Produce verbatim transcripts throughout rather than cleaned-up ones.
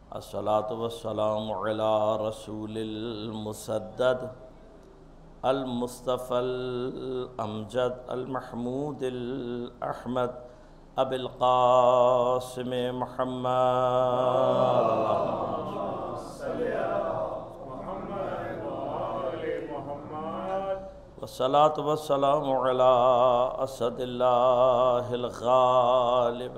अस्सलातु वस्सलामु अला रसूलिल मुसद्दद अल मुस्तफ़ल अमजद अल महमूदिल अहमद अबिल क़ासिम मुहम्मद वस्सलातु वस्सलामु अला असदिल्लाहिल गालिब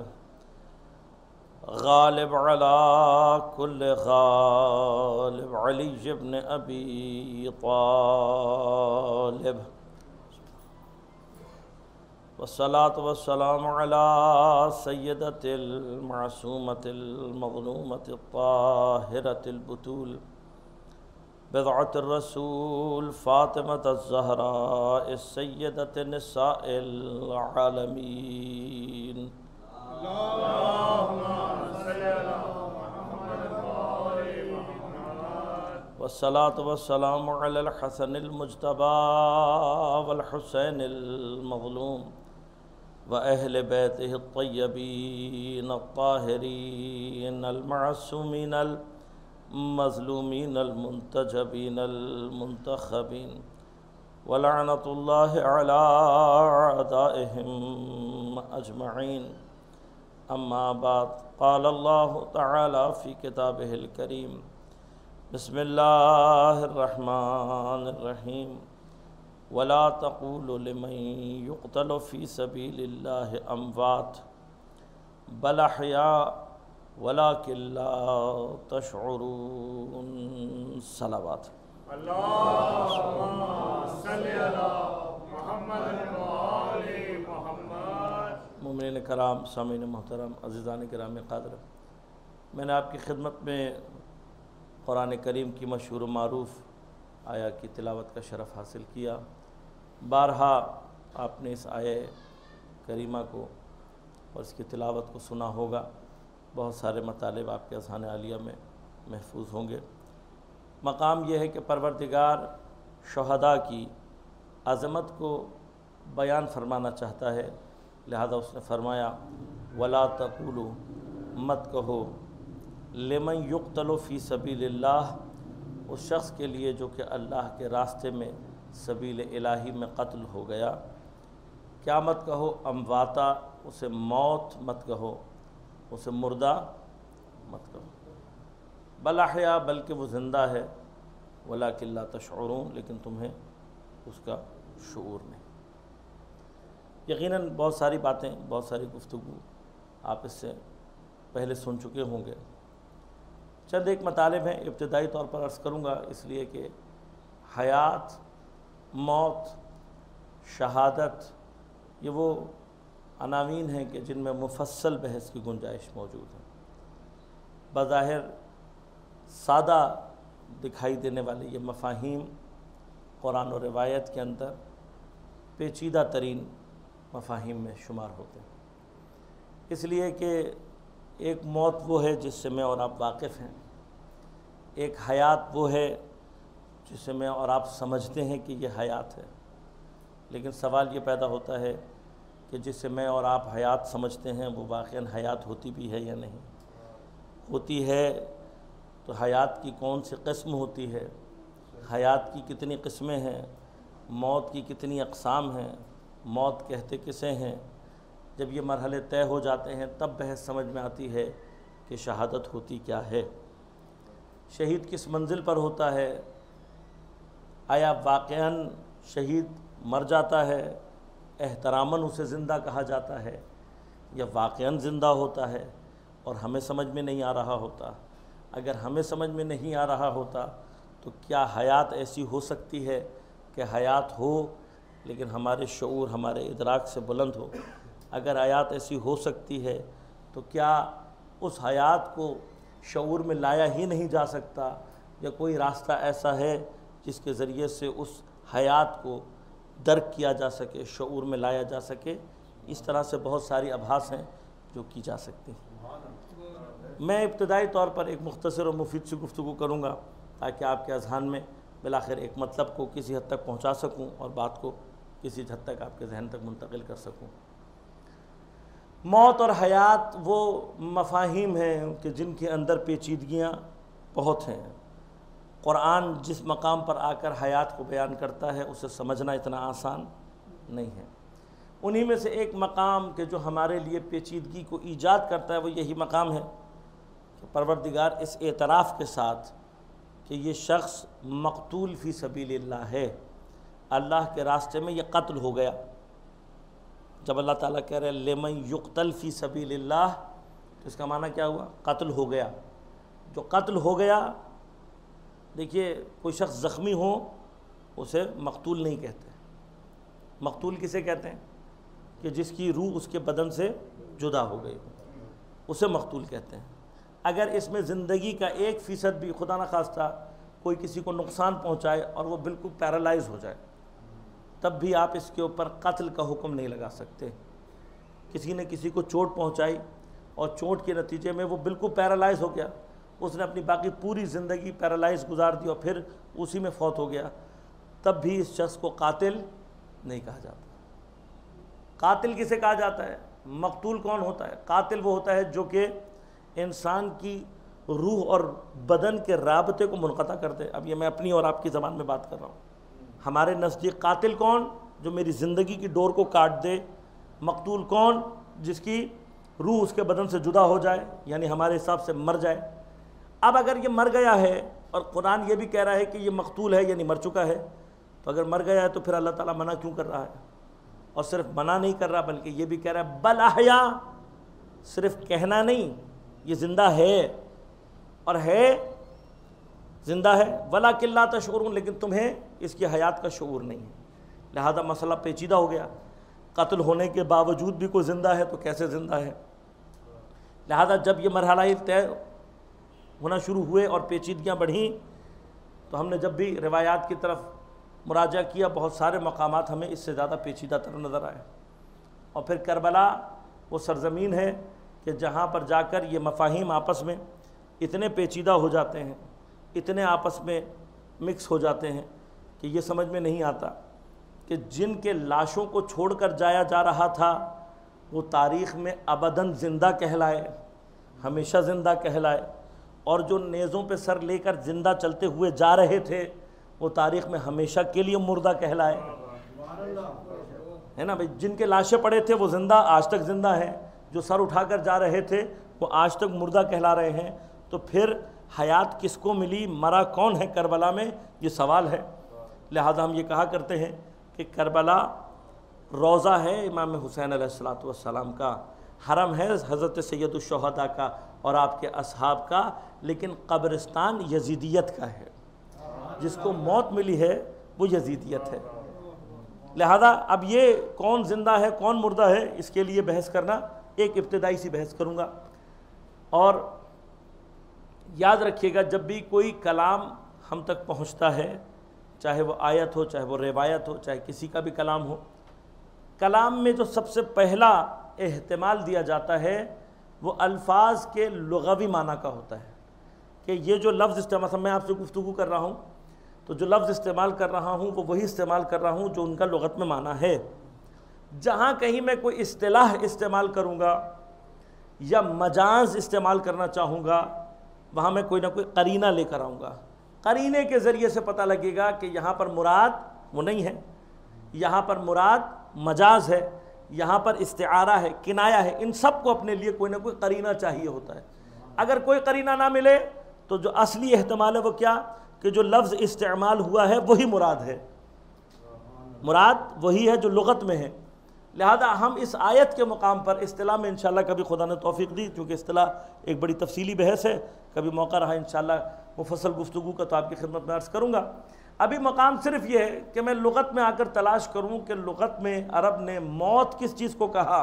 गालिब अला कुल्ल गालिब अली इब्न अबी तालिब वस्सलातु वस्सलामु अला सय्यदतिल मासूमतिल मज़लूमतित ताहिरतिल बुतूल बिदअतिर रसूल फ़ातिमतुज़ ज़हरा सय्यदतिन निसाइल आलमीन वस्सलातु वस्सलामु अलल हसनिल मुज्तबा वल हुसैनिल मज़लूम व अहले बैतिहि अत्तय्यबीन अत्ताहिरीन अल मासूमीन अल मज़लूमीन अल मुंतजबीन अल मुंतखबीन व लअनतुल्लाहि अला अदाइहिम अजमईन। अम्मा बाद क़ाल अल्लाहु तआला फ़ी किताबिहिल करीम बिस्मिल्लाहिर रहमानिर रहीम वला तक़ूलु लिमन युक़्तलु फ़ी सबीलिल्लाहि अमवात बल अहया वलाकिन ला तशऊरून। सलावत मुमिनीन कराम, सामीन मोहतरम, अज़ीज़ान किराम क़ादर, मैंने आपकी खिदमत में कुरान करीम की मशहूर मारूफ़ आया की तिलावत का शरफ़ हासिल किया। बारहा आपने इस आया करीमा को और इसकी तिलावत को सुना होगा। बहुत सारे मतालिब आपके अज़हान आलिया में महफूज होंगे। मकाम यह है कि परवरदिगार शुहदा की अज़मत को बयान फरमाना चाहता है, लिहाजा उसने फरमाया वला तक़ूलू, मत कहो, लिमन युक़्तलु फ़ी सबीलिल्लाह, उस शख्स के लिए जो कि अल्लाह के रास्ते में सबील इलाही में कत्ल हो गया। क्या मत कहो? अमवाता, उसे मौत मत कहो, उसे मुर्दा मत कहो। बल अहया, बल्कि वो ज़िंदा है। वलाकिन ला तशऊरून, लेकिन तुम्हें उसका शऊर नहीं। यकीनन बहुत सारी बातें, बहुत सारी गुफ्तगू आप इससे पहले सुन चुके होंगे। चंद एक मतालिब हैं, इब्तिदाई तौर पर अर्ज़ करूँगा, इसलिए कि हयात, मौत, शहादत, ये वो अनावीन हैं कि जिनमें मुफस्सल बहस की गुंजाइश मौजूद है। बज़ाहिर सादा दिखाई देने वाले ये मफ़ाहीम कुरान और रिवायत के अंदर पेचीदा तरीन मफ़ाहीम में शुमार होते हैं, इसलिए कि एक मौत वो है जिससे मैं और आप वाकिफ़ हैं, एक हयात वो है जिसे मैं और आप समझते हैं कि ये हयात है। लेकिन सवाल ये पैदा होता है कि जिसे मैं और आप हयात समझते हैं वो वाक़ईन हयात होती भी है या नहीं होती है। तो हयात की कौन सी किस्म होती है, हयात की कितनी किस्में हैं, मौत की कितनी अक़साम हैं, मौत कहते किसे हैं। जब ये मरहले तय हो जाते हैं तब बहस समझ में आती है कि शहादत होती क्या है, शहीद किस मंजिल पर होता है, आया वाक़ईन शहीद मर जाता है, एहतरामन उसे ज़िंदा कहा जाता है, या वाक़ईन ज़िंदा होता है और हमें समझ में नहीं आ रहा होता। अगर हमें समझ में नहीं आ रहा होता तो क्या हयात ऐसी हो सकती है कि हयात हो लेकिन हमारे शऊर, हमारे इदराक से बुलंद हो? अगर हयात ऐसी हो सकती है तो क्या उस हयात को शऊर में लाया ही नहीं जा सकता, या कोई रास्ता ऐसा है जिसके ज़रिए से उस हयात को दर्क किया जा सके, शऊर में लाया जा सके? इस तरह से बहुत सारी अभास हैं जो की जा सकती हैं। मैं इब्तदाई तौर पर एक मुख्तसर और मुफीद सी गुफ्तगू करूँगा ताकि आपके अज़हान में बिलाखिर एक मतलब को किसी हद तक पहुँचा सकूँ और बात को किसी हद तक आपके जहन तक मुंतकिल कर सकूँ। मौत और हयात वो मफाहिम हैं कि जिनके अंदर पेचीदगियाँ बहुत हैं। कुरान जिस मकाम पर आकर हयात को बयान करता है उसे समझना इतना आसान नहीं है। उन्हीं में से एक मकाम के जो हमारे लिए पेचीदगी को ईजाद करता है वो यही मकाम है कि परवरदिगार इस एतराफ़ के साथ कि ये शख्स मक़तूल फ़ी सबीलिल्लाह है, अल्लाह के रास्ते में ये कत्ल हो गया। जब अल्लाह ताला कह रहे हैं लिमन युक़तल फ़ी सबीलिल्लाह, तो इसका माना क्या हुआ? कत्ल हो गया। जो कत्ल हो गया, देखिए कोई शख्स ज़ख्मी हो उसे मक़तूल नहीं कहते। मक़तूल किसे कहते हैं? कि जिसकी रूह उसके बदन से जुदा हो गई, उसे मक़तूल कहते हैं। अगर इसमें ज़िंदगी का एक फ़ीसद भी खुदा न खास्ता कोई किसी को नुकसान पहुँचाए और वो बिल्कुल पैरालाइज हो जाए, तब भी आप इसके ऊपर कत्ल का हुक्म नहीं लगा सकते। किसी ने किसी को चोट पहुँचाई और चोट के नतीजे में वो बिल्कुल पैरालाइज हो गया, उसने अपनी बाकी पूरी ज़िंदगी पैरालाइज गुजार दी और फिर उसी में फौत हो गया, तब भी इस शख्स को कातिल नहीं कहा जाता। कातिल किसे कहा जाता है? मक़तूल कौन होता है? कातिल वो होता है जो कि इंसान की रूह और बदन के राबते को मुनक़ता कर दे। अब ये मैं अपनी और आपकी ज़बान में बात कर रहा हूँ। हमारे नज़दीक कातिल कौन? जो मेरी ज़िंदगी की डोर को काट दे। मक़तूल कौन? जिसकी रूह उसके बदन से जुदा हो जाए, यानी हमारे हिसाब से मर जाए। अब अगर ये मर गया है और कुरान ये भी कह रहा है कि ये मक़तूल है यानी मर चुका है, तो अगर मर गया है तो फिर अल्लाह ताला मना क्यों कर रहा है? और सिर्फ मना नहीं कर रहा बल्कि ये भी कह रहा है बल अहया, सिर्फ कहना नहीं, ये ज़िंदा है और है, ज़िंदा है। वला किल्ला तशऊरून, लेकिन तुम्हें इसकी हयात का शऊर नहीं है। लिहाजा मसला पेचीदा हो गया। कत्ल होने के बावजूद भी कोई ज़िंदा है तो कैसे ज़िंदा है? लिहाजा जब ये मरहला तय होना शुरू हुए और पेचीदगियाँ बढ़ीं, तो हमने जब भी रिवायात की तरफ मुराजा किया, बहुत सारे मकामात हमें इससे ज़्यादा पेचीदा तर नज़र आए। और फिर करबला वो सरज़मीन है कि जहाँ पर जाकर ये मफाहिम आपस में इतने पेचीदा हो जाते हैं, इतने आपस में मिक्स हो जाते हैं कि ये समझ में नहीं आता कि जिनके लाशों को छोड़कर जाया जा रहा था वो तारीख़ में अबदन ज़िंदा कहलाए, हमेशा ज़िंदा कहलाए, और जो नेज़ों पे सर लेकर ज़िंदा चलते हुए जा रहे थे वो तारीख़ में हमेशा के लिए मुर्दा कहलाए, है ना भाई। जिनके लाशें पड़े थे वो ज़िंदा आज तक ज़िंदा हैं, जो सर उठाकर जा रहे थे वो आज तक मुर्दा कहला रहे हैं। तो फिर हयात किसको मिली, मरा कौन है करबला में, ये सवाल है। लिहाजा हम ये कहा करते हैं कि करबला रोज़ा है इमाम हुसैन अलैहिस्सलातु वस्सलाम का, हरम है हज़रत सैयदुश्शुहदा का और आपके असहाब का, लेकिन कब्रिस्तान यजीदियत का है। जिसको मौत मिली है वो यजीदियत है। लिहाजा अब ये कौन ज़िंदा है कौन मुर्दा है, इसके लिए बहस करना, एक इब्तिदाई सी बहस करूँगा। और याद रखिएगा, जब भी कोई कलाम हम तक पहुँचता है, चाहे वो आयत हो, चाहे वो रिवायत हो, चाहे किसी का भी कलाम हो, कलाम में जो सबसे पहला एहतिमाल दिया जाता है वो अल्फाज के लुग़वी माना का होता है कि ये जो लफ्ज़ इस्तेमाल, मैं आपसे गुफ्तगू कर रहा हूँ तो जो लफ्ज़ इस्तेमाल कर रहा हूँ वो वही इस्तेमाल कर रहा हूँ जो उनका लुग़त में माना है। जहाँ कहीं मैं कोई इस्तिलाह इस्तेमाल करूँगा या मजाज इस्तेमाल करना चाहूँगा, वहाँ मैं कोई ना कोई करीना लेकर आऊँगा। करीने के ज़रिए से पता लगेगा कि यहाँ पर मुराद वो नहीं है, यहाँ पर मुराद मजाज है, यहाँ पर इस्तिआरा है, किनाया है। इन सब को अपने लिए कोई ना कोई करीना चाहिए होता है। अगर कोई करीना ना मिले तो जो असली एहतमाल है वो क्या, कि जो लफ्ज़ इस्तेमाल हुआ है वही मुराद है, मुराद वही है जो लुग़त में है। लिहाजा हम इस आयत के मुकाम पर इस्तिलाह में इंशाअल्लाह, कभी खुदा ने तौफीक दी, क्योंकि इस्तिलाह एक बड़ी तफसीली बहस है, कभी मौका रहा इंशाअल्लाह मुफस्सल गुफ्तगू का तो आपकी खिदमत में अर्ज़ करूँगा। अभी मकाम सिर्फ ये है कि मैं लुग़त में आकर तलाश करूँ कि लुग़त में अरब ने मौत किस चीज़ को कहा,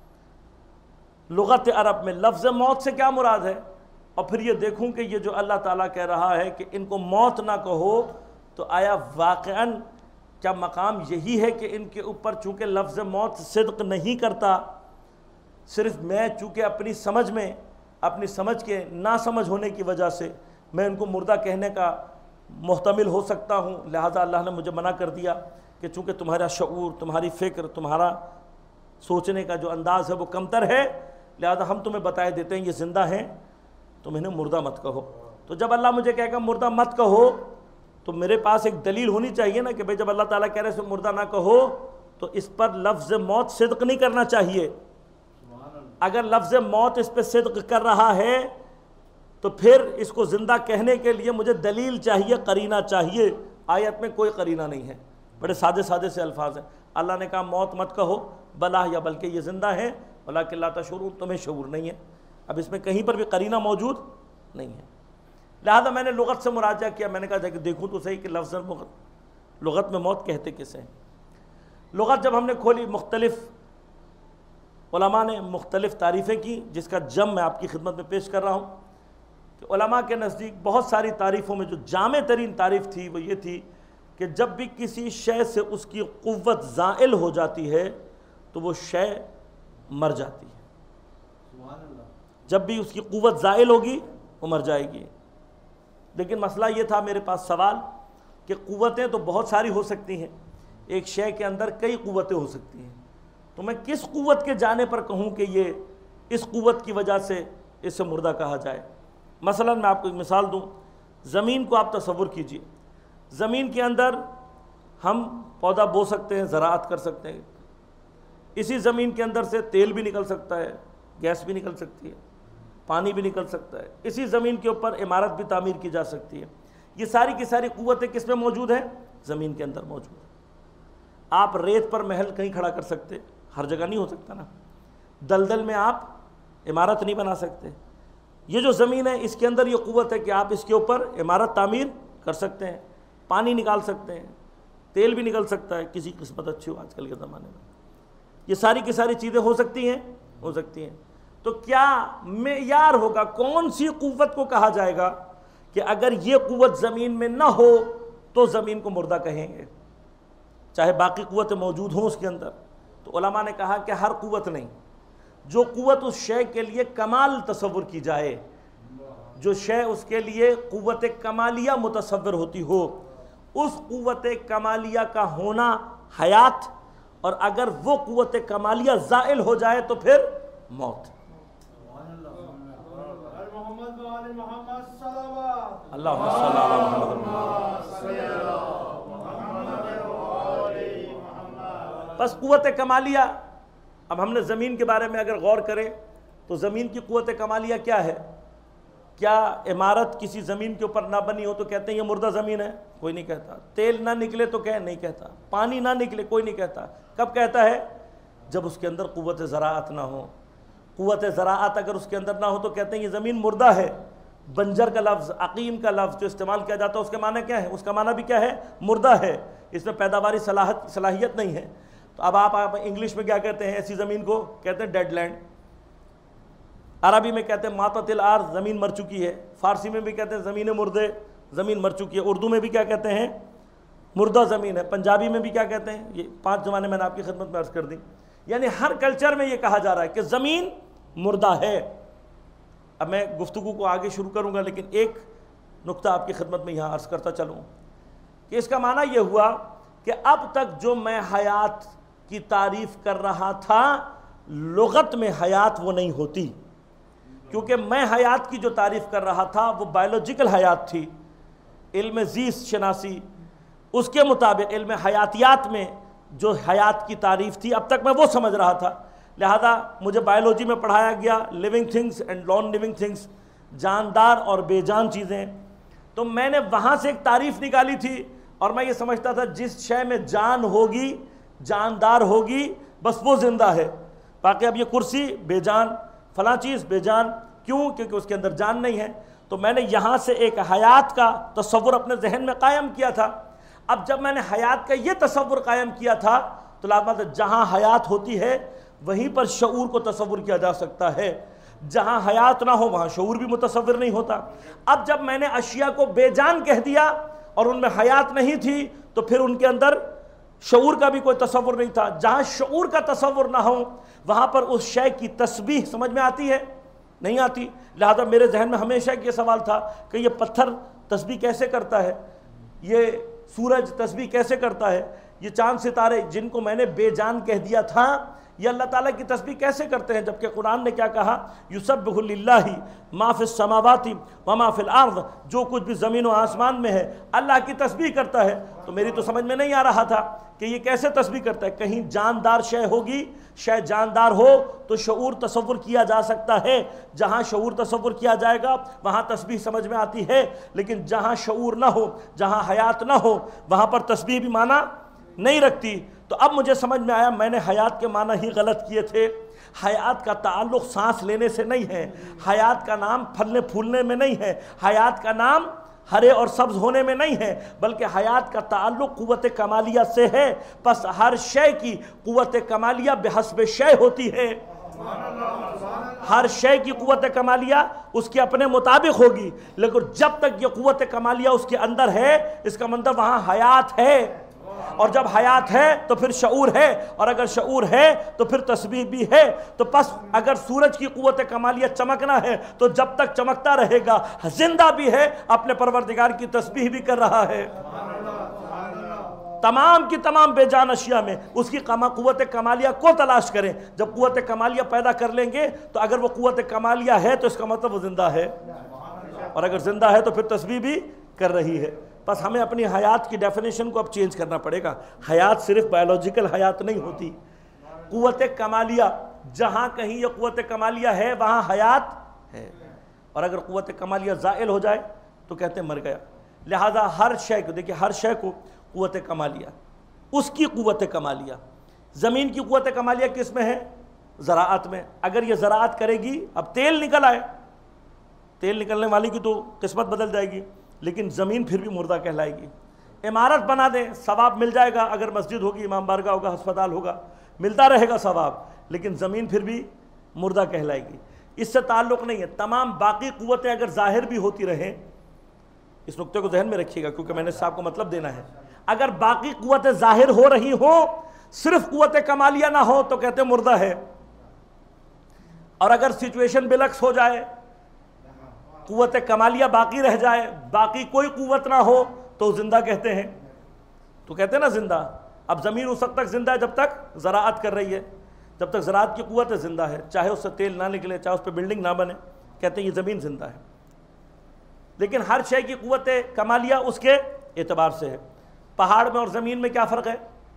लुग़त अरब में लफ्ज़ मौत से क्या मुराद है, और फिर ये देखूँ कि ये जो अल्लाह ताला कह रहा है कि इनको मौत ना कहो, तो आया वाक़अन क्या मकाम यही है कि इनके ऊपर चूँकि लफ्ज़ मौत सिद्क़ नहीं करता, सिर्फ मैं चूँकि अपनी समझ में, अपनी समझ के ना समझ होने की वजह से मैं इनको मुर्दा कहने का मुहतमिल हो सकता हूँ, लिहाजा अल्लाह ने मुझे मना कर दिया कि चूँकि तुम्हारा शऊर, तुम्हारी फ़िक्र, तुम्हारा सोचने का जो अंदाज़ है वो कमतर है, लिहाजा हम तुम्हें बताए देते हैं ये ज़िंदा हैं, तुम इन्हें मुर्दा मत कहो। तो जब अल्लाह मुझे कहेगा मुर्दा मत कहो, तो मेरे पास एक दलील होनी चाहिए ना कि भाई जब अल्लाह ताला कह रहे हैं मुर्दा ना कहो, तो इस पर लफ्ज़ मौत सिद्क नहीं करना चाहिए। अगर लफ्ज़ मौत इस पर सिद्क कर रहा है तो फिर इसको ज़िंदा कहने के लिए मुझे दलील चाहिए, करीना चाहिए। आयत में कोई करीना नहीं है, बड़े सादे सादे से अल्फाज हैं। अल्लाह ने कहा मौत मत कहो, बला या बल्कि ये ज़िंदा है, वला कि ला तशऊरून, तुम्हें शऊर नहीं है। अब इसमें कहीं पर भी करीना मौजूद नहीं है। लिहाजा मैंने लुगत से मुराजा किया, मैंने कहा जाके देखूँ तो सही कि लफ्ज़ लुगत में मौत कहते किसे हैं। लुगत जब हमने खोली, मुख्तलिफ़ उलमा ने मुख्तलिफ़ तारीफ़ें की, जिसका जम मैं आपकी खिदमत में पेश कर रहा हूँ कि उलमा के नज़दीक बहुत सारी तारीफ़ों में जो जामे तरीन तारीफ़ थी वो ये थी कि जब भी किसी शय से उसकी क़ुव्वत ज़ाइल हो जाती है तो वो शय मर जाती है। जब भी उसकी क़ुव्वत ज़ाइल होगी वो मर जाएगी। लेकिन मसला ये था मेरे पास सवाल कि क़ुव्वतें तो बहुत सारी हो सकती हैं, एक शय के अंदर कई क़ुव्वतें हो सकती हैं, तो मैं किस क़ुव्वत के जाने पर कहूँ कि ये इस क़ुव्वत की वजह से इसे मुर्दा कहा जाए। मसलन मैं आपको एक मिसाल दूँ, ज़मीन को आप तसव्वुर कीजिए, ज़मीन के अंदर हम पौधा बो सकते हैं, ज़राअत कर सकते हैं, इसी ज़मीन के अंदर से तेल भी निकल सकता है, गैस भी निकल सकती है, पानी भी निकल सकता है, इसी ज़मीन के ऊपर इमारत भी तामीर की जा सकती है। ये सारी की सारी क़ुव्वतें किस में मौजूद हैं? ज़मीन के अंदर मौजूद है। आप रेत पर महल कहीं खड़ा कर सकते, हर जगह नहीं हो सकता ना। दलदल में आप इमारत नहीं बना सकते। ये जो ज़मीन है इसके अंदर ये क़ुव्वत है कि आप इसके ऊपर इमारत तामीर कर सकते हैं, पानी निकाल सकते हैं, तेल भी निकल सकता है, किसी किस्मत अच्छी हो आजकल के ज़माने में। ये सारी की सारी चीज़ें हो सकती हैं, हो सकती हैं। तो क्या मेयार होगा, कौन सी क़ुव्वत को कहा जाएगा कि अगर ये क़ुव्वत ज़मीन में ना हो तो ज़मीन को मुर्दा कहेंगे, चाहे बाकी क़ुव्वतें मौजूद हों उसके अंदर? तो उलमा ने कहा कि हर क़ुव्वत नहीं, जो क़ुव्वत उस शय के लिए कमाल तसव्वुर की जाए, जो शय उसके लिए क़ुव्वत कमालिया मुतसव्वर होती हो, उस क़ुव्वत कमालिया का होना हयात, और अगर वो क़ुव्वत कमालिया ज़ाइल हो जाए तो फिर मौत। अल्लाहुम्मा सल्ली अला मुहम्मद। बस क़ुव्वत कमालिया, अब हमने ज़मीन के बारे में अगर गौर करें तो ज़मीन की क़ुव्वत कमालिया क्या है? क्या इमारत किसी ज़मीन के ऊपर ना बनी हो तो कहते हैं ये मुर्दा ज़मीन है? कोई नहीं कहता। तेल ना निकले तो कह नहीं कहता। पानी ना निकले कोई नहीं कहता। कब कहता है? जब उसके अंदर क़ुव्वत ज़राअत ना हो। क़ुव्वत ज़राअत अगर उसके अंदर ना हो तो कहते हैं ये ज़मीन मुर्दा है। बंजर का लफ्ज़, अकीम का लफ्ज़ जो इस्तेमाल किया जाता है उसका माना क्या है? उसका माना भी क्या है? मुर्दा है, इसमें पैदावारी सलाहत सलाहियत नहीं है। तो अब आप, आप इंग्लिश में क्या कहते हैं? ऐसी ज़मीन को कहते हैं डेड लैंड। अरबी में कहते हैं माततिल आर्ज़, ज़मीन मर चुकी है। फ़ारसी में भी कहते हैं ज़मीन मुर्दे, ज़मीन मर चुकी है। उर्दू में भी क्या कहते हैं? मुर्दा ज़मीन है। पंजाबी में भी क्या कहते हैं? ये पांच ज़माने मैंने आपकी खिदमत में अर्ज़ कर दी। यानी हर कल्चर में ये कहा जा रहा है कि ज़मीन मुर्दा है। अब मैं गुफ्तगू को आगे शुरू करूँगा, लेकिन एक नुक्ता आपकी खिदमत में यहाँ अर्ज़ करता चलूँ कि इसका माना यह हुआ कि अब तक जो मैं हयात की तारीफ़ कर रहा था, लुगत में हयात वो नहीं होती, क्योंकि मैं हयात की जो तारीफ़ कर रहा था वो बायोलॉजिकल हयात थी। इल्म ज़ीस्ट शनासी, उसके मुताबिक इल्म हयातियात में जो हयात की तारीफ़ थी अब तक मैं वो समझ रहा था। लिहाजा मुझे बायोलॉजी में पढ़ाया गया living things and non living things, जानदार और बेजान चीज़ें। तो मैंने वहाँ से एक तारीफ़ निकाली थी और मैं ये समझता था जिस शय में जान होगी, जानदार होगी, बस वो ज़िंदा है। बाकी अब ये कुर्सी बेजान, फलां चीज़ बेजान, क्यों? क्योंकि उसके अंदर जान नहीं है। तो मैंने यहाँ से एक हयात का तसव्वुर अपने जहन में कायम किया था। अब जब मैंने हयात का ये तसव्वुर कायम किया था तो लाज़िम जहाँ हयात होती है वहीं पर शऊर को तसव्वुर किया जा सकता है, जहाँ हयात ना हो वहाँ शऊर भी मुतसव्विर नहीं होता। अब जब मैंने अशिया को बेजान कह दिया और उनमें हयात नहीं थी तो फिर उनके अंदर शऊर का भी कोई तसव्वुर नहीं था। जहाँ शऊर का तसव्वुर ना हो वहाँ पर उस शय की तस्बीह समझ में आती है? नहीं आती। लिहाजा मेरे जहन में हमेशा ये सवाल था कि ये पत्थर तस्बीह कैसे करता है, ये सूरज तस्बीह कैसे करता है, ये चांद सितारे जिनको मैंने बेजान कह दिया था, ये अल्लाह ताला की तस्बीह कैसे करते हैं, जबकि कुरान ने क्या कहा, युसब्बिहु लिल्लाहि मा फिस समावाति व मा फिल अर्द, जो कुछ भी ज़मीन और आसमान में है अल्लाह की तस्बीह करता है। तो मेरी तो समझ में नहीं आ रहा था कि ये कैसे तस्बीह करता है। कहीं जानदार शय होगी, शय जानदार हो तो शऊर तसव्वुर किया जा सकता है, जहाँ शऊर तसव्वुर किया जाएगा वहाँ तस्बीह समझ में आती है, लेकिन जहाँ शऊर ना हो, जहाँ हयात ना हो, वहाँ पर तस्बीह भी माना नहीं रखती। तो अब मुझे समझ में आया मैंने हयात के माना ही गलत किए थे। हयात का ताल्लुक सांस लेने से नहीं है, हयात का नाम फलने फूलने में नहीं है, हयात का नाम हरे और सब्ज होने में नहीं है, बल्कि हयात का ताल्लुक कुव्वत कमालिया से है। बस हर शय की कुव्वत कमालिया बेहस्ब शय होती है, हर शय की कुव्वत कमालिया उसके अपने मुताबिक होगी, लेकिन जब तक ये कुव्वत कमालिया उसके अंदर है, इसका मतलब वहाँ हयात है, और जब हयात है तो फिर शऊर है, और अगर शऊर है तो फिर तस्बीह भी है। तो बस अगर सूरज की कुव्वत कमालिया चमकना है तो जब तक चमकता रहेगा, जिंदा भी है, अपने परवरदिगार की तस्बीह भी कर रहा है। तमाम की तमाम बेजान अशिया में उसकी कमा कुव्वत कमालिया को तलाश करें। जब कुव्वत कमालिया पैदा कर लेंगे तो अगर वो कुव्वत कमालिया है तो इसका मतलब वो जिंदा है, और अगर जिंदा है तो फिर तस्बीह भी कर रही है। बस हमें अपनी हयात की डेफिनेशन को अब चेंज करना पड़ेगा। हयात सिर्फ बायोलॉजिकल हयात नहीं होती, कुव्वत कमालिया, जहाँ कहीं ये कुव्वत कमालिया है वहाँ हयात है, और अगर कुव्वत कमालिया ज़ाइल हो जाए तो कहते हैं मर गया। लिहाजा हर शय को देखिए, हर शय को कुव्वत कमालिया, उसकी कुव्वत कमालिया। ज़मीन की कुव्वत कमालिया किस में है? ज़राअत में। अगर ये ज़राअत करेगी, अब तेल निकल आए, तेल निकलने वाली की तो किस्मत बदल जाएगी, लेकिन ज़मीन फिर भी मुर्दा कहलाएगी। इमारत बना दें, सवाब मिल जाएगा, अगर मस्जिद होगी, इमाम बारगाह होगा, अस्पताल होगा, मिलता रहेगा सवाब, लेकिन ज़मीन फिर भी मुर्दा कहलाएगी। इससे ताल्लुक़ नहीं है। तमाम बाकी कुव्वतें अगर ज़ाहिर भी होती रहें, इस नुक्ते को जहन में रखिएगा क्योंकि मैंने साहब को मतलब देना है, अगर बाकी कुव्वतें ज़ाहिर हो रही हो, सिर्फ कुव्वत कमालिया ना हो तो कहते मुर्दा है, और अगर सिचुएशन बिलक्स हो जाए, कुव्वत कमालिया बाकी रह जाए, बाकी कोई कुव्वत ना हो, तो जिंदा कहते हैं। तो कहते हैं ना जिंदा। अब ज़मीन उस वक्त तक जिंदा है जब तक ज़राअत कर रही है, जब तक ज़राअत की कुव्वत जिंदा है, चाहे उससे तेल ना निकले, चाहे उस पर बिल्डिंग ना बने, कहते हैं ये ज़मीन जिंदा है। लेकिन हर शय की कुव्वत कमालिया उसके एतबार से है। पहाड़ में और ज़मीन में क्या फ़र्क है?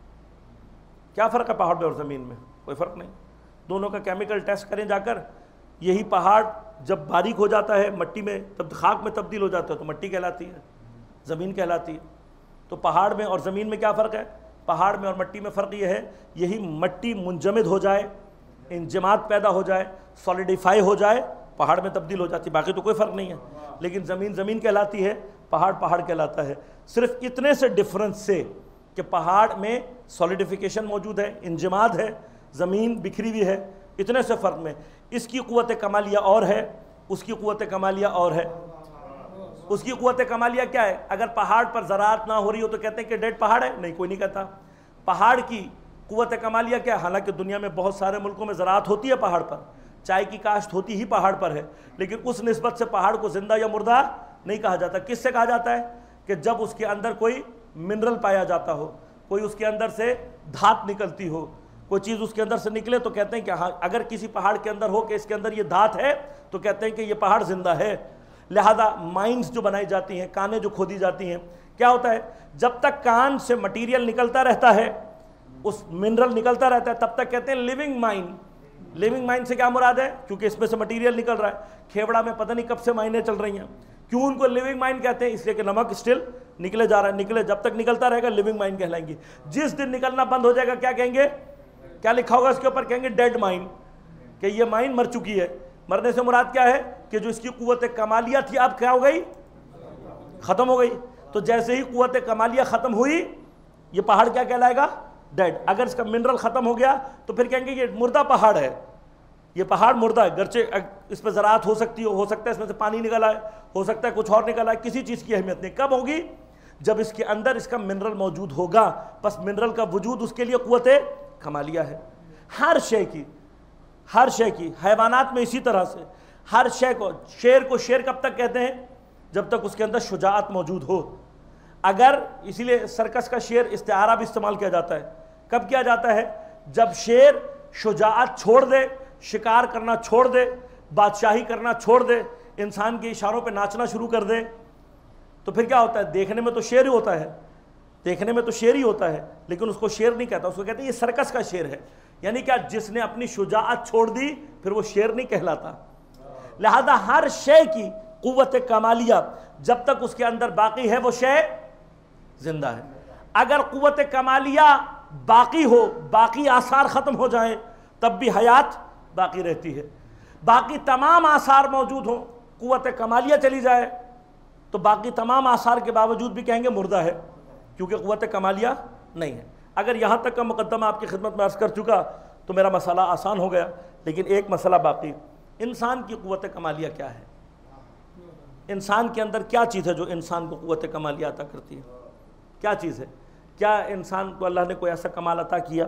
क्या फ़र्क है पहाड़ में और ज़मीन में? कोई फ़र्क नहीं। दोनों का केमिकल टेस्ट करें जाकर, यही पहाड़ जब बारीक हो जाता है, मट्टी में तब खाक में तब्दील हो जाता है तो मट्टी कहलाती है, ज़मीन कहलाती है। तो पहाड़ में और ज़मीन में क्या फ़र्क है? पहाड़ में और मट्टी में फ़र्क ये है, यही मट्टी मुंजमद हो जाए, इंजमाद पैदा हो जाए, सॉलिडिफाई हो जाए, पहाड़ में तब्दील हो जाती है, बाकी तो कोई फ़र्क नहीं है। लेकिन ज़मीन ज़मीन कहलाती है, पहाड़ पहाड़ कहलाता है। सिर्फ इतने से डिफरेंस से कि पहाड़ में सॉलिडिफिकेशन मौजूद है, इंजमाद है, ज़मीन बिखरी हुई है, इतने से फ़र्क में इसकी कुव्वत कमालिया और है, उसकी कुव्वत कमालिया और है। उसकी कुव्वत कमालिया क्या है? अगर पहाड़ पर ज़राअत ना हो रही हो तो कहते हैं कि डेड पहाड़ है, नहीं, कोई नहीं कहता। पहाड़ की कुव्वत कमालिया क्या है? हालांकि दुनिया में बहुत सारे मुल्कों में ज़राअत होती है पहाड़ पर, चाय की काश्त होती ही पहाड़ पर है, लेकिन उस निस्बत से पहाड़ को जिंदा या मुर्दा नहीं कहा जाता। किससे कहा जाता है? कि जब उसके अंदर कोई मिनरल पाया जाता हो, कोई उसके अंदर से धात निकलती हो, कोई चीज़ उसके अंदर से निकले तो कहते हैं कि हाँ, अगर किसी पहाड़ के अंदर हो कि इसके अंदर ये धात है तो कहते हैं कि ये पहाड़ जिंदा है। लिहाजा माइंस जो बनाई जाती हैं, कानें जो खोदी जाती हैं, क्या होता है? जब तक कान से मटीरियल निकलता रहता है, उस मिनरल निकलता रहता है, तब तक कहते हैं लिविंग माइन। लिविंग माइन से क्या मुराद है? क्योंकि इसमें से मटीरियल निकल रहा है। खेवड़ा में पता नहीं कब से माइनें चल रही हैं, क्यों उनको लिविंग माइन कहते हैं? इसलिए कि नमक स्टिल निकले जा रहा है, निकले, जब तक निकलता रहेगा लिविंग माइन कहलाएंगी। जिस दिन निकलना बंद हो जाएगा क्या कहेंगे? क्या लिखा होगा इसके ऊपर? कहेंगे डेड माइन, कि ये माइन मर चुकी है। मरने से मुराद क्या है? कि जो इसकी कुव्वत कमालिया थी अब क्या हो गई? खत्म हो गई। तो जैसे ही कुव्वत कमालिया खत्म हुई, ये पहाड़ क्या कहलाएगा? डेड। अगर इसका मिनरल खत्म हो गया तो फिर कहेंगे ये मुर्दा पहाड़ है, ये पहाड़ मुर्दा है। गर्चे इस पर ज़राअत हो सकती हो हो सकता है इसमें से पानी निकल आए, हो सकता है कुछ और निकल आए, किसी चीज़ की अहमियत नहीं। कब होगी? जब इसके अंदर इसका मिनरल मौजूद होगा। बस मिनरल का वजूद उसके लिए कुव्वत कमालिया है। हर शय की, हर शय की, हैवानात में इसी तरह से हर शय को, शेर को शेर कब तक कहते हैं? जब तक उसके अंदर शुजाअत मौजूद हो। अगर, इसीलिए सर्कस का शेर इस्तिआरा भी इस्तेमाल किया जाता है। कब किया जाता है? जब शेर शुजाअत छोड़ दे, शिकार करना छोड़ दे, बादशाही करना छोड़ दे, इंसान के इशारों पे नाचना शुरू कर दे, तो फिर क्या होता है? देखने में तो शेर ही होता है, देखने में तो शेर ही होता है, लेकिन उसको शेर नहीं कहता, उसको कहते हैं ये सर्कस का शेर है। यानी क्या? जिसने अपनी शुजाअत छोड़ दी फिर वो शेर नहीं कहलाता। लिहाजा हर शय की कुव्वत कमालिया जब तक उसके अंदर बाकी है वो शय जिंदा है। अगर कुव्वत कमालिया बाकी हो, बाकी आसार ख़त्म हो जाए, तब भी हयात बाकी रहती है। बाकी तमाम आसार मौजूद हो, कुव्वत कमालिया चली जाए तो बाकी तमाम आसार के बावजूद भी कहेंगे मुर्दा है, क्योंकि कुव्वत कमालिया नहीं है। अगर यहाँ तक का मुकद्दमा आपकी खिदमत में अर्ज़ कर चुका तो मेरा मसला आसान हो गया, लेकिन एक मसला बाकी, इंसान की कुव्वत कमालिया क्या है? इंसान के अंदर क्या चीज़ है जो इंसान को कुव्वत कमालिया अता करती है? क्या चीज़ है? क्या इंसान को अल्लाह ने कोई ऐसा कमाल अता किया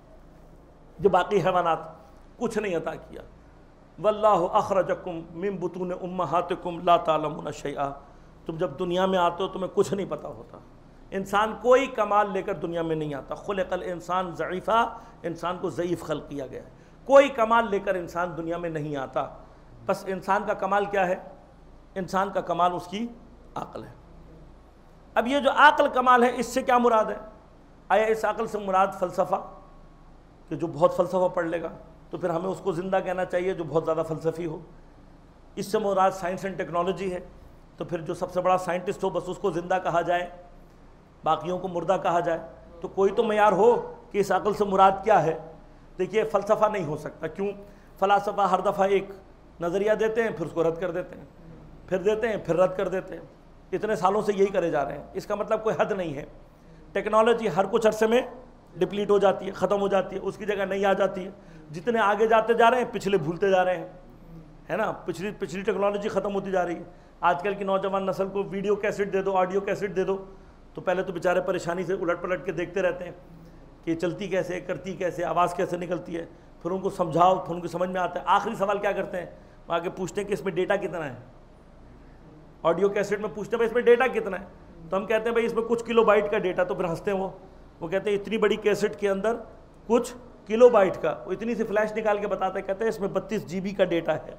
जो बाकी हैवानात कुछ नहीं अता किया? वल्लाहु अखरजकुम मिन बुतून उम्महातिकुम ला तालमून शैआ। तुम जब दुनिया में आते हो तुम्हें कुछ नहीं पता होता। इंसान कोई कमाल लेकर दुनिया में नहीं आता। खुलिक़ल इंसान ज़ईफ़ा, इंसान को ज़ईफ़ खल्क़ किया गया है। कोई कमाल लेकर इंसान दुनिया में नहीं आता। बस इंसान का कमाल क्या है? इंसान का कमाल उसकी अक़ल है। अब ये जो अक़ल कमाल है, इससे क्या मुराद है? आया इस अक़ल से मुराद फ़लसफ़ा, कि जो बहुत फ़लसफ़ा पढ़ लेगा तो फिर हमें उसको ज़िंदा कहना चाहिए जो बहुत ज़्यादा फ़लसफ़ी हो? इससे मुराद साइंस एंड टेक्नोलॉजी है, तो फिर जो सबसे बड़ा साइंटिस्ट हो बस उसको ज़िंदा कहा जाए, बाकियों को मुर्दा कहा जाए? तो कोई तो मयार हो कि इस अक़ल से मुराद क्या है। देखिए, फ़लसफ़ा नहीं हो सकता। क्यों? फ़लसफ़ा हर दफ़ा एक नज़रिया देते हैं, फिर उसको रद्द कर देते हैं, फिर देते हैं, फिर रद्द कर देते हैं। इतने सालों से यही करे जा रहे हैं। इसका मतलब कोई हद नहीं है। टेक्नोलॉजी हर कुछ अरसे में डिप्लीट हो जाती है, ख़त्म हो जाती है, उसकी जगह नई आ जाती है। जितने आगे जाते जा रहे हैं पिछले भूलते जा रहे हैं, है ना? पिछली पिछली टेक्नोलॉजी ख़त्म होती जा रही है। आजकल की नौजवान नस्ल को वीडियो कैसेट दे दो, ऑडियो कैसेट दे दो, तो पहले तो बेचारे परेशानी से उलट पलट के देखते रहते हैं कि चलती कैसे, करती कैसे, आवाज़ कैसे निकलती है। फिर उनको समझाओ, फिर उनको समझ में आता है। आखिरी सवाल क्या करते हैं? वो आगे पूछते हैं कि इसमें डेटा कितना है। ऑडियो कैसेट में पूछते हैं भाई इसमें डेटा कितना है, तो हम कहते हैं भाई इसमें कुछ किलो बाइट का डेटा। तो फिर हंसते हैं वो वो कहते हैं इतनी बड़ी कैसेट के अंदर कुछ किलो बाइट का, वो इतनी सी फ्लैश निकाल के बताते हैं, कहते हैं इसमें बत्तीस जी बी का डेटा है।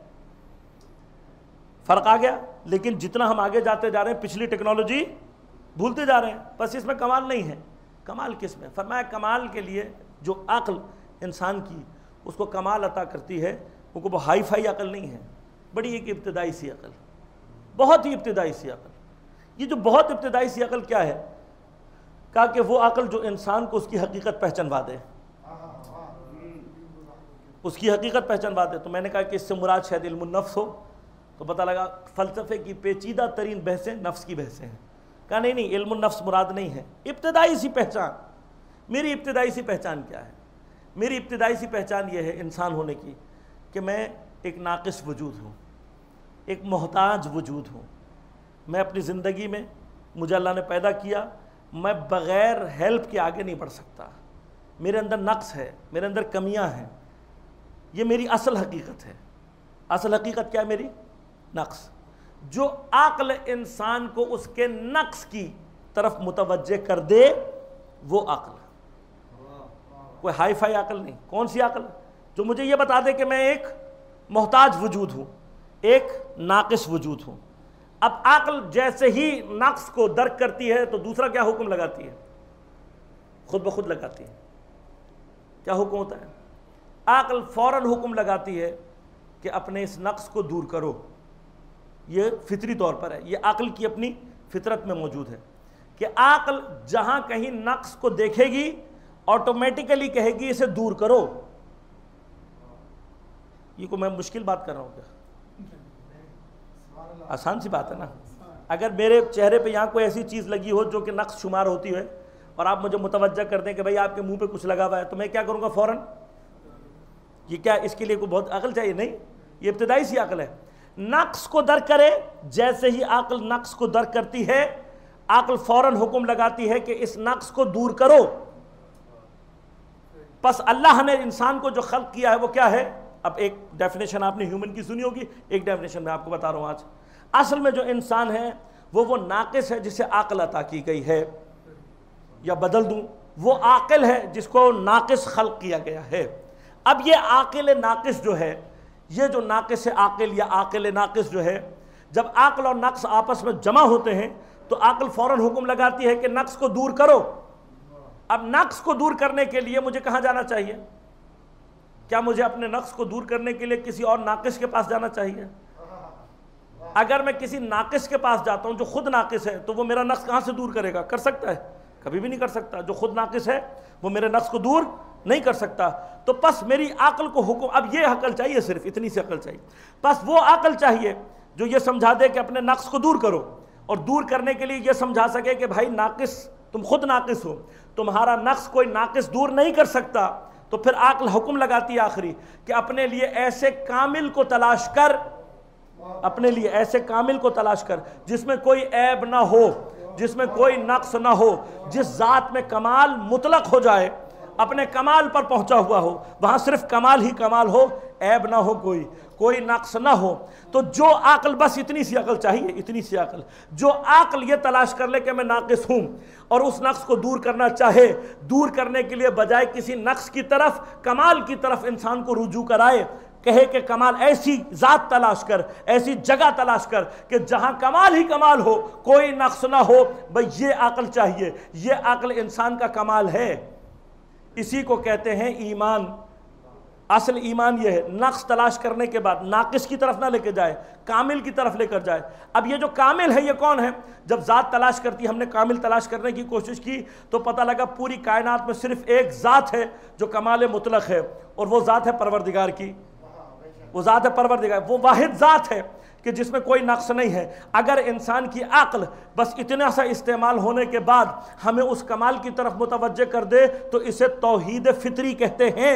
फ़र्क आ गया। लेकिन जितना हम आगे जाते जा रहे हैं पिछली टेक्नोलॉजी भूलते जा रहे हैं। बस इसमें कमाल नहीं है। कमाल किस में? फरमाया कमाल के लिए जो अक्ल इंसान की उसको कमाल अता करती है, वो वो हाई फाई अकल नहीं है, बड़ी एक इब्तदाई सी अकल, बहुत ही इब्तदाई सी अकल। ये जो बहुत इब्तदाई सी अकल क्या है? कहा कि वो अकल जो इंसान को उसकी हकीकत पहचानवा दे, उसकी हकीकत पहचानवा दे। तो मैंने कहा कि इससे मुराद शायद इल्मुन नफ्स हो, तो पता लगा फ़लसफ़े की पेचीदा तरीन बहसें नफ्स की बहसें हैं। कहा नहीं नहीं, इल्मुन नफ्स मुराद नहीं है, इब्तदाई सी पहचान। मेरी इब्तदाई सी पहचान क्या है? मेरी इब्तदाई सी पहचान ये है इंसान होने की कि मैं एक नाक़िस वजूद हूँ, एक मोहताज वजूद हूँ। मैं अपनी ज़िंदगी में, मुझे अल्लाह ने पैदा किया, मैं बग़ैर हेल्प के आगे नहीं बढ़ सकता। मेरे अंदर नक्स है, मेरे अंदर कमियां हैं। ये मेरी असल हकीकत है। असल हकीकत क्या है मेरी? नक्स। जो अक्ल इंसान को उसके नक्स की तरफ मुतवज्जे कर दे वो अक्ल। कोई हाई फाई अक्ल नहीं। कौन सी अक्ल? जो मुझे ये बता दे कि मैं एक मोहताज वजूद हूँ, एक नाक़िस वजूद हूँ। अब अक्ल जैसे ही नक्स को दर्क करती है तो दूसरा क्या हुक्म लगाती है? खुद ब खुद लगाती है। क्या हुक्म होता है? अक्ल फ़ौरन हुक्म लगाती है कि अपने इस नक्स को दूर करो। ये फितरी तौर पर है, ये अक्ल की अपनी फितरत में मौजूद है कि अक्ल जहाँ कहीं नक्स को देखेगी ऑटोमेटिकली कहेगी इसे दूर करो। ये को मैं मुश्किल बात कर रहा हूँ क्या? आसान सी बात है ना। अगर मेरे चेहरे पे यहाँ कोई ऐसी चीज़ लगी हो जो कि नक्स शुमार होती है और आप मुझे मुतवज्जा कर दें कि भाई आपके मुंह पे कुछ लगा हुआ है, तो मैं क्या करूँगा फ़ौरन? ये क्या इसके लिए कोई बहुत अक्ल चाहिए? नहीं, ये इब्तदाई सी अक्ल है। नक्स को दर्क करे, जैसे ही अक्ल नक्स को दर्क करती है अक्ल फ़ौरन हुक्म लगाती है कि इस नक्स को दूर करो। बस अल्लाह ने इंसान को जो खल्क किया है वो क्या है? अब एक डेफिनेशन आपने ह्यूमन की सुनी होगी, एक डेफिनेशन मैं आपको बता रहा हूँ आज। असल में जो इंसान है वो वो नाक़िस है जिसे अक्ल अता की गई है, या बदल दूँ, वो आकिल है जिसको नाक़िस खल्क किया गया है। अब ये आकिल नाकिस जो है, ये जो नाकिस आकिल या आकिल नाकिस जो है, जब आकल और नक्स आपस में जमा होते हैं तो आकल फौरन हुक्म लगाती है कि नक्स को दूर करो। अब नक्स को दूर करने के लिए मुझे कहाँ जाना चाहिए? क्या मुझे अपने नक्स को दूर करने के लिए किसी और नाकिस के पास जाना चाहिए? अगर मैं किसी नाकिस के पास जाता हूं जो खुद नाकिस है, तो वो मेरा नक्स कहाँ से दूर करेगा? कर सकता है? कभी भी नहीं कर सकता। जो खुद नाकिस है वो मेरे नक्स को दूर नहीं कर सकता। तो बस मेरी अक्ल को हुक्म, अब ये अकल चाहिए, सिर्फ इतनी सी अकल चाहिए, बस वो अकल चाहिए जो ये समझा दे कि अपने नक्स को दूर करो, और दूर करने के लिए ये समझा सके कि भाई नाकिस, तुम खुद नाकिस हो, तुम्हारा नक्स कोई नाकिस दूर नहीं कर सकता। तो फिर अक्ल हुक्म लगाती है आखिरी कि अपने लिए ऐसे कामिल को तलाश कर, अपने लिए ऐसे कामिल को तलाश कर जिसमें कोई ऐब ना हो, जिसमें कोई नक्स ना हो, जिस जात में कमाल मुतलक हो जाए, अपने कमाल पर पहुंचा हुआ हो, वहां सिर्फ कमाल ही कमाल हो, ऐब ना हो, कोई कोई नक्स ना हो। तो जो अक्ल, बस इतनी सी अक्ल चाहिए, इतनी सी अक्ल, जो अक्ल ये तलाश कर ले कि मैं नाकिस हूं और उस नक्स को दूर करना चाहे, दूर करने के लिए बजाय किसी नक्स की तरफ, कमाल की तरफ इंसान को रुजू कराए, कहे कि कमाल ऐसी जात तलाश कर, ऐसी जगह तलाश कर कि जहां कमाल ही कमाल हो, कोई नक्स ना हो। भाई ये अक्ल चाहिए, ये अक्ल इंसान का कमाल है। इसी को कहते हैं ईमान। असल ईमान यह है, नक्स तलाश करने के बाद नाकिस की तरफ ना लेके जाए, कामिल की तरफ लेकर जाए। अब ये जो कामिल है ये कौन है? जब जात तलाश करती, हमने कामिल तलाश करने की कोशिश की तो पता लगा पूरी कायनात में सिर्फ एक जात है जो कमाल मुतलक है, और वो जात है परवरदिगार की। वो जात है परवरदिगार, वो वाहिद जात है कि जिसमें कोई नक्स नहीं है। अगर इंसान की अक्ल बस इतना सा इस्तेमाल होने के बाद हमें उस कमाल की तरफ मुतवज्जे कर दे तो इसे तौहीद फितरी कहते हैं।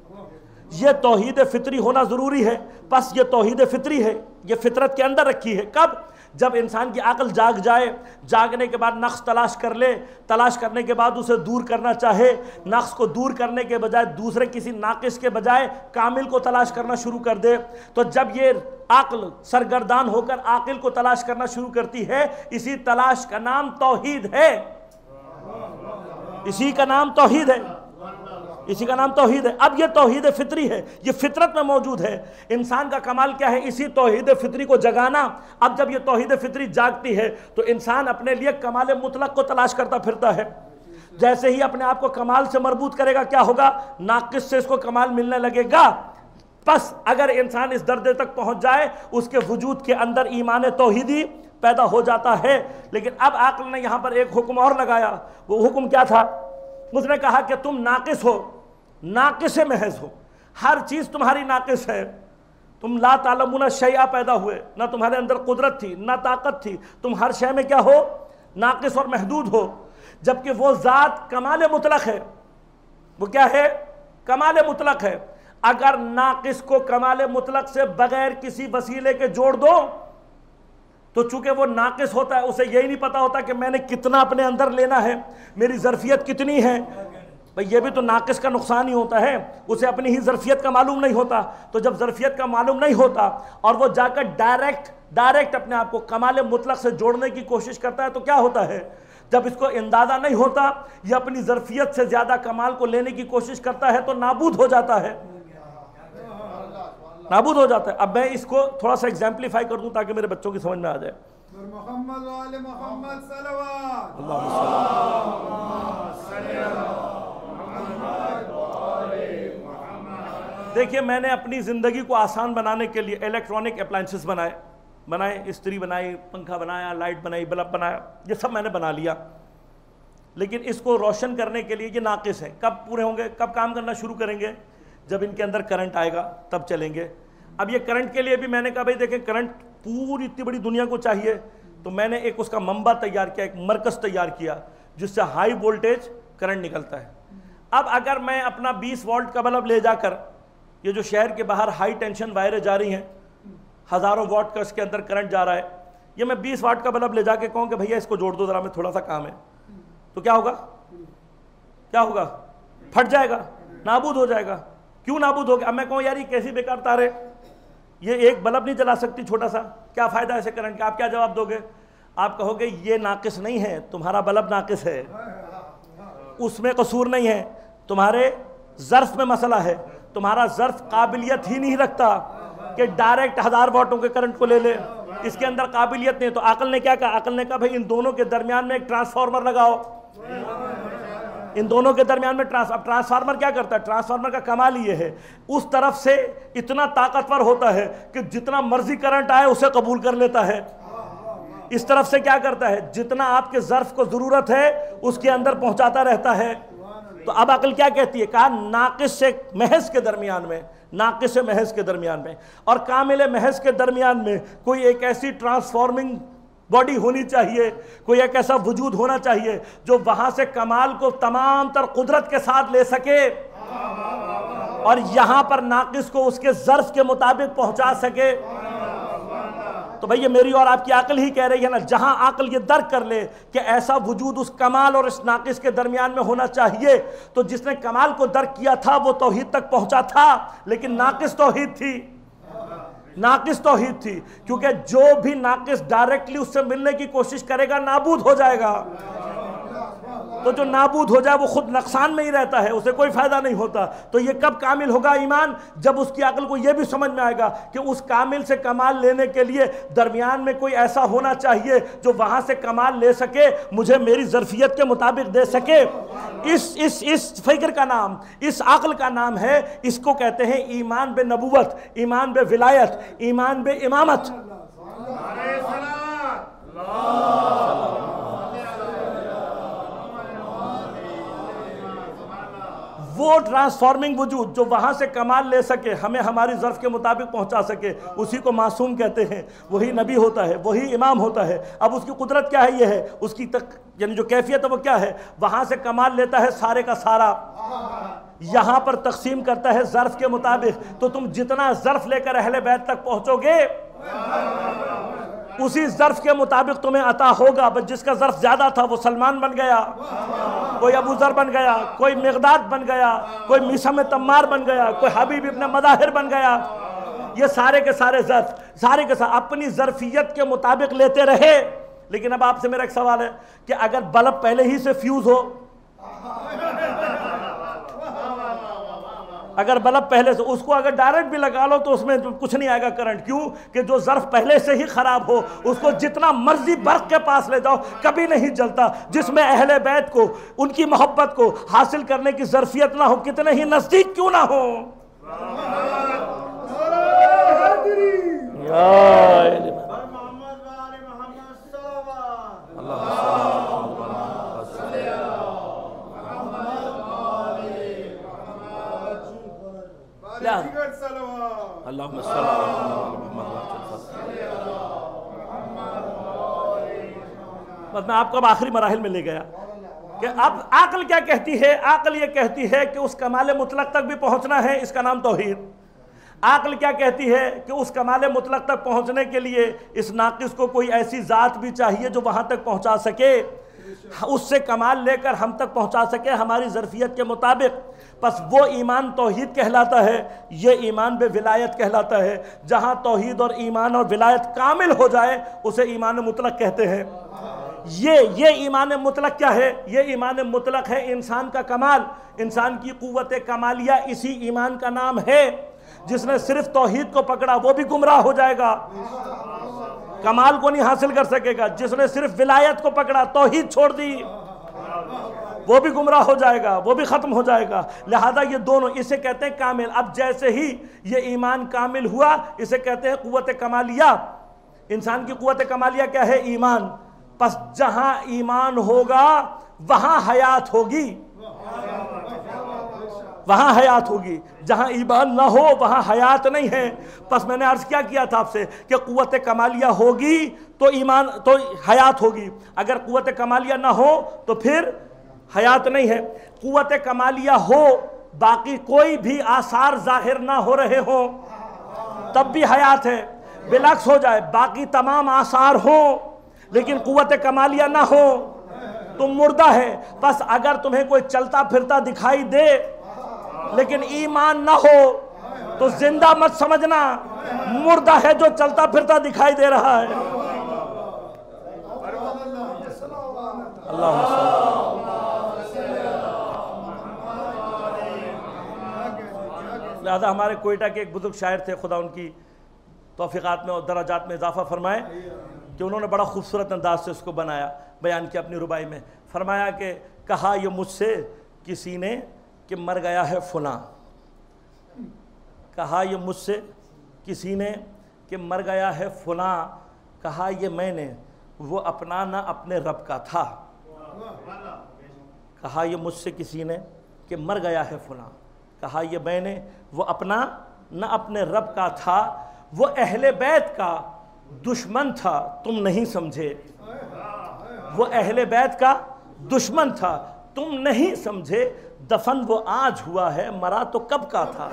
ये तौहीद फितरी होना ज़रूरी है। बस ये तौहीद फितरी है, ये फितरत के अंदर रखी है। कब? जब इंसान की अक्ल जाग जाए, जागने के बाद नक्स तलाश कर ले, तलाश करने के बाद उसे दूर करना चाहे, नक्स को दूर करने के बजाय दूसरे किसी नाकिस के बजाय कामिल को तलाश करना शुरू कर दे। तो जब ये अक्ल सरगर्दान होकर आकिल को तलाश करना शुरू करती है, इसी तलाश का नाम तौहीद है, इसी का नाम तौहीद है, इसी का नाम तौहीद है। अब ये तौहीद फितरी है, ये फितरत में मौजूद है। इंसान का कमाल क्या है? इसी तौहीद फितरी को जगाना। अब जब ये तौहीद फितरी जागती है तो इंसान अपने लिए कमाल मुतलक को तलाश करता फिरता है। जैसे ही अपने आप को कमाल से मरबूत करेगा, क्या होगा? नाकिस से इसको कमाल मिलने लगेगा। बस अगर इंसान इस दर्जे तक पहुंच जाए, उसके वजूद के अंदर ईमान तौहीदी पैदा हो जाता है। लेकिन अब आक़िल ने यहां पर एक हुक्म और लगाया। वो हुक्म क्या था? उसने कहा कि तुम नाकिस हो, नाकिस महज हो, हर चीज तुम्हारी नाकिस है। तुम ला तालमुना शैया पैदा हुए, ना तुम्हारे अंदर कुदरत थी ना ताकत थी, तुम हर शय में क्या हो? नाकिस और महदूद हो। जबकि वो जात कमाल मुतलक है। वो क्या है? कमाल मुतलक है। अगर नाकिस को कमाल मुतलक से बगैर किसी वसीले के जोड़ दो तो चूंकि वो नाकिस होता है, उसे यही नहीं पता होता कि मैंने कितना अपने अंदर लेना है, मेरी ज़र्फियत कितनी है। भाई ये भी तो नाकिस का नुकसान ही होता है, उसे अपनी ही ज़र्फियत का मालूम नहीं होता। तो जब ज़र्फियत का मालूम नहीं होता और वो जाकर डायरेक्ट डायरेक्ट अपने आप को कमाल मुतलक से जोड़ने की कोशिश करता है तो क्या होता है? जब इसको अंदाज़ा नहीं होता, ये अपनी ज़र्फियत से ज़्यादा कमाल को लेने की कोशिश करता है तो नाबूद हो जाता है, नाबूद हो जाता है। अब मैं इसको थोड़ा सा एग्जाम्पलीफाई कर दूं ताकि मेरे बच्चों की समझ में आ जाए। देखिए, मैंने अपनी ज़िंदगी को आसान बनाने के लिए इलेक्ट्रॉनिक अप्लायंसेस बनाए बनाए इस्त्री बनाई, पंखा बनाया, लाइट बनाई, बल्ब बनाया, ये सब मैंने बना लिया। लेकिन इसको रोशन करने के लिए ये नाकिस है। कब पूरे होंगे, कब काम करना शुरू करेंगे? जब इनके अंदर करंट आएगा तब चलेंगे। अब ये करंट के लिए भी मैंने कहा भाई देखें, करंट पूरी इतनी बड़ी दुनिया को चाहिए, तो मैंने एक उसका मंबा तैयार किया, एक मरकज़ तैयार किया जिससे हाई वोल्टेज करंट निकलता है। अब अगर मैं अपना बीस वोल्ट का बल्ब ले जाकर, ये जो शहर के बाहर हाई टेंशन वायरें जा रही हैं, हज़ारों वाट का इसके अंदर करंट जा रहा है, ये मैं बीस वाट का बल्ब ले जाके कहूँ कि भैया इसको जोड़ दो ज़रा, मैं थोड़ा सा काम है, तो क्या होगा? क्या होगा? फट जाएगा, नाबूद हो जाएगा। क्यों नाबूद हो गया? अब मैं कहूँ यार ये कैसी बेकार तार है, ये एक बल्ब नहीं जला सकती छोटा सा, क्या फ़ायदा ऐसे करंट का? आप क्या जवाब दोगे? आप कहोगे ये नाकिस नहीं है, तुम्हारा बल्ब नाकिस है, उसमें कसूर नहीं है, तुम्हारे ज़र्फ़ में मसला है। तुम्हारा ज़र्फ काबिलियत ही नहीं रखता कि डायरेक्ट हज़ार वाटों के करंट को ले ले, इसके अंदर काबिलियत नहीं। तो अकल ने क्या कहा? अकल ने कहा भाई इन दोनों के दरमियान में एक ट्रांसफार्मर लगाओ, इन दोनों के दरमियान में ट्रांस अब ट्रांसफार्मर क्या करता है? ट्रांसफार्मर का कमाल ये है, उस तरफ से इतना ताकतवर होता है कि जितना मर्जी करंट आए उसे कबूल कर लेता है। इस तरफ से क्या करता है? जितना आपके ज़र्फ को ज़रूरत है उसके अंदर पहुंचाता रहता है। तो अब अकल क्या कहती है? कहा नाकिस से महज के दरमियान में, नाकिस से महज के दरमियान में और कामिल महज के दरमियान में कोई एक ऐसी ट्रांसफॉर्मिंग बॉडी होनी चाहिए, कोई एक ऐसा वजूद होना चाहिए जो वहां से कमाल को तमाम तर कुदरत के साथ ले सके और यहां पर नाकिस को उसके ज़र्फ के मुताबिक पहुंचा सके। तो भाई ये मेरी और आपकी अकल ही कह रही है ना, जहां अकल ये दर्क कर ले कि ऐसा वजूद उस कमाल और इस नाकिस के दरमियान में होना चाहिए, तो जिसने कमाल को दर्क किया था वो तौहीद तक पहुंचा था, लेकिन नाकिस तौहीद थी, नाकिस तौहीद थी, क्योंकि जो भी नाकिस डायरेक्टली उससे मिलने की कोशिश करेगा नाबूद हो जाएगा। तो जो नाबूद हो जाए वो खुद नुकसान में ही रहता है, उसे कोई फायदा नहीं होता। तो ये कब कामिल होगा ईमान? जब उसकी अकल को ये भी समझ में आएगा कि उस कामिल से कमाल लेने के लिए दरमियान में कोई ऐसा होना चाहिए जो वहां से कमाल ले सके, मुझे मेरी ज़र्फियत के मुताबिक दे सके। इस इस इस फिक्र का नाम, इस अकल का नाम है, इसको कहते हैं ईमान बे नबूवत, ईमान बे विलायत, ईमान बे इमामत। वो ट्रांसफॉर्मिंग वजूद जो वहां से कमाल ले सके, हमें हमारी ज़र्फ के मुताबिक पहुंचा सके, उसी को मासूम कहते हैं। वही नबी होता है, वही इमाम होता है। अब उसकी कुदरत क्या है? ये है उसकी तक यानी जो कैफियत है वो क्या है? वहां से कमाल लेता है सारे का सारा, यहां पर तकसीम करता है ज़र्फ के मुताबिक। तो तुम जितना ज़र्फ लेकर अहले बैत तक पहुंचोगे उसी ज़र्फ के मुताबिक तुम्हें अता होगा। बस जिसका ज़र्फ ज्यादा था वो सलमान बन गया, कोई अबू ज़र बन गया, कोई मिक़दाद बन गया, कोई मीसम तम्मार बन गया, कोई हबीब इब्न मदाहिर बन गया। ये सारे के सारे ज़र्फ सारे के सारे अपनी ज़र्फियत के मुताबिक लेते रहे। लेकिन अब आपसे मेरा एक सवाल है कि अगर बल्ब पहले ही से फ्यूज हो, अगर बल्ब पहले से, उसको अगर डायरेक्ट भी लगा लो तो उसमें कुछ नहीं आएगा करंट। क्यों? कि जो ज़र्फ पहले से ही खराब हो उसको जितना मर्जी बर्क़ के पास ले जाओ कभी नहीं जलता। जिसमें अहले बैत को, उनकी मोहब्बत को हासिल करने की ज़र्फियत ना हो, कितने ही नज़दीक क्यों ना हो। बस मैं आपको अब आखिरी मराहिल में ले गया कि अब आकल क्या कहती है? आकल ये कहती है कि उस कमाल मुतलक तक भी पहुंचना है, इसका नाम तौहीद। आकल क्या कहती है कि उस कमाल मुतलक तक पहुंचने के लिए इस नाकिस को कोई ऐसी ज़ात भी चाहिए जो वहां तक पहुंचा सके, उससे कमाल लेकर हम तक पहुंचा सके हमारी ज़र्फियत के मुताबिक। बस वो ईमान तौहीद कहलाता है, ये ईमान बे विलायत कहलाता है। जहां तौहीद और ईमान और विलायत कामिल हो जाए उसे ईमान मुतलक कहते हैं। ये ये ईमान मुतलक क्या है? ये ईमान मुतलक है इंसान का कमाल, इंसान की कुव्वत कमालिया, इसी ईमान का नाम है। जिसने सिर्फ तौहीद को पकड़ा वो भी गुमराह हो जाएगा, कमाल को नहीं हासिल कर सकेगा। जिसने सिर्फ विलायत को पकड़ा, तौहीद छोड़ दी, वो भी गुमराह हो जाएगा, वो भी ख़त्म हो जाएगा। लिहाजा ये दोनों, इसे कहते हैं कामिल। अब जैसे ही ये ईमान कामिल हुआ, इसे कहते हैं कुव्वत कमालिया। इंसान की कुव्वत कमालिया क्या है? ईमान। बस जहां ईमान होगा वहां हयात होगी, वहां हयात होगी। जहां ईमान ना हो वहां हयात नहीं है। बस मैंने अर्ज क्या किया था आपसे कि कुव्वत कमालिया होगी तो ईमान, तो हयात होगी। अगर कुव्वत कमालिया ना हो तो फिर हयात नहीं है। कुव्वत कमालिया हो, बाकी कोई भी आसार जाहिर ना हो रहे हो तब भी हयात है। बिलक्स हो जाए, बाकी तमाम आसार हो लेकिन कुव्वत कमालिया ना हो तो मुर्दा है। बस अगर तुम्हें कोई चलता फिरता दिखाई दे लेकिन ईमान ना हो तो जिंदा मत समझना, मुर्दा है जो चलता फिरता दिखाई दे रहा है। लिहाजा हमारे कोयटा के एक बुजुर्ग शायर थे, खुदा उनकी तौफीक़ात में और दराजात में इजाफ़ा फरमाए, कि उन्होंने बड़ा खूबसूरत अंदाज से उसको बनाया, बयान किया अपनी रुबाई में। फरमाया कि कहा ये मुझसे किसी ने कि मर गया है फलां, कहा ये मुझसे किसी ने कि मर गया है फलां, कहा ये मैंने वो अपना ना अपने रब का था। कहा ये मुझसे किसी ने कि मर गया है फलां, कहा ये मैंने वो अपना ना अपने रब का था। वो अहले बैत का दुश्मन था तुम नहीं समझे, वो अहले बैत का दुश्मन था तुम नहीं समझे, दफन वो आज हुआ है मरा तो कब का था।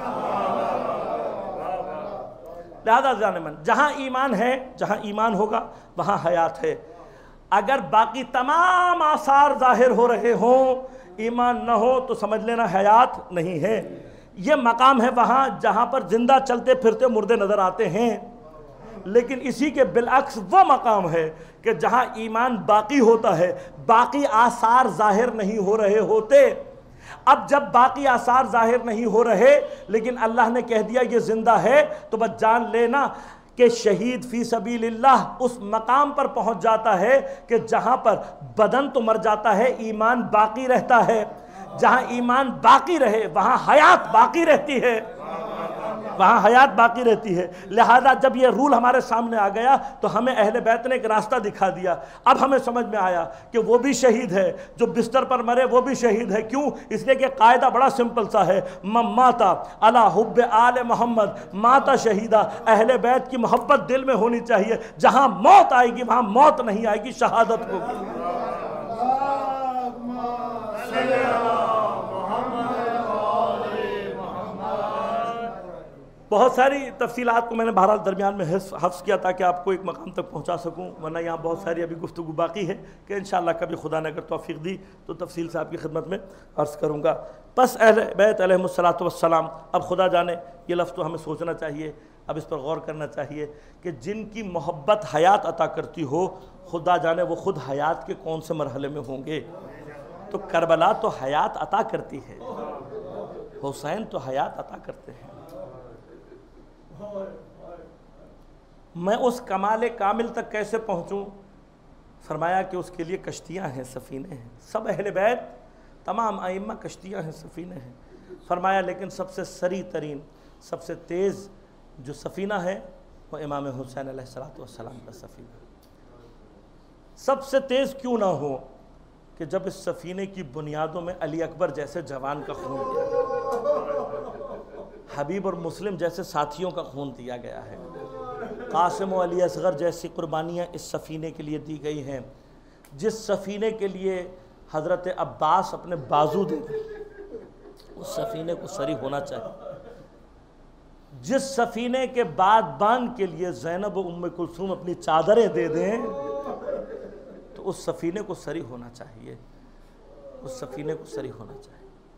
लिहाजा जाने मन, जहां ईमान है, जहां ईमान होगा वहां हयात है। अगर बाकी तमाम आसार जाहिर हो रहे हों, ईमान न हो तो समझ लेना हयात नहीं है। ये मकाम है वहां जहां पर जिंदा चलते फिरते मुर्दे नजर आते हैं, लेकिन इसी के बिलअक्स वो मकाम है कि जहां ईमान बाकी होता है, बाकी आसार जाहिर नहीं हो रहे होते। अब जब बाकी आसार जाहिर नहीं हो रहे लेकिन अल्लाह ने कह दिया ये जिंदा है, तो बस जान लेना कि शहीद फी सबीलिल्लाह उस मकाम पर पहुंच जाता है कि जहां पर बदन तो मर जाता है, ईमान बाकी रहता है। जहां ईमान बाकी रहे वहां हयात बाकी रहती है, वहां हयात बाकी रहती है। लिहाजा जब ये रूल हमारे सामने आ गया तो हमें अहले बैत ने एक रास्ता दिखा दिया। अब हमें समझ में आया कि वो भी शहीद है, जो बिस्तर पर मरे वो भी शहीद है। क्यों? इसलिए कि कायदा बड़ा सिंपल सा है, माता अला हुब्बे आले मोहम्मद माता शहीदा। अहले बैत की मोहब्बत दिल में होनी चाहिए, जहां मौत आएगी वहां मौत नहीं आएगी, शहादत होगी। बहुत सारी तफसीलात को मैंने बहरहाल दरमियान में हफ्ज़ किया ताकि आपको एक मकाम तक पहुंचा सकूं, वरना यहाँ बहुत सारी अभी गुफ्तगू बाकी है कि इंशाअल्लाह कभी खुदा ने अगर तौफीक दी तो तफसील से आपकी खिदमत में अर्ज़ करूँगा। बस अहले बैत अलैहिमुस्सलातु वस्सलाम, अब खुदा जाने ये लफ्ज़ तो हमें सोचना चाहिए, अब इस पर गौर करना चाहिए कि जिनकी मोहब्बत हयात अता करती हो, खुदा जाने वो ख़ुद हयात के कौन से मरहले में होंगे। तो करबला तो हयात अता करती है, हुसैन तो हयात अता करते हैं। मैं उस कमाल कामिल तक कैसे पहुँचूँ? फरमाया कि उसके लिए कश्तियाँ हैं, सफ़ीने हैं। सब अहले बैत तमाम आइम्मा कश्तियाँ हैं, सफ़ीने हैं। फरमाया लेकिन सबसे सरी तरीन, सबसे तेज़ जो सफ़ीना है वो इमाम हुसैन अलैहिस्सलातु वस्सलाम का सफ़ीना। सबसे तेज़ क्यों ना हो कि जब इस सफ़ीने की बुनियादों में अली अकबर जैसे जवान का खून दिया गया, हबीब और मुस्लिम जैसे साथियों का खून दिया गया है, कासिम और अली असगर जैसी कुर्बानियाँ इस सफ़ीने के लिए दी गई हैं। जिस सफ़ीने के लिए हज़रत अब्बास अपने बाजू दे दें, उस सफ़ीने को सरी होना चाहिए। जिस सफ़ीने के बादबान के लिए ज़ैनब और उम्मे कुलसूम अपनी चादरें दे दें, तो उस सफ़ीने को सरी होना चाहिए, उस सफ़ीने को सरी होना चाहिए।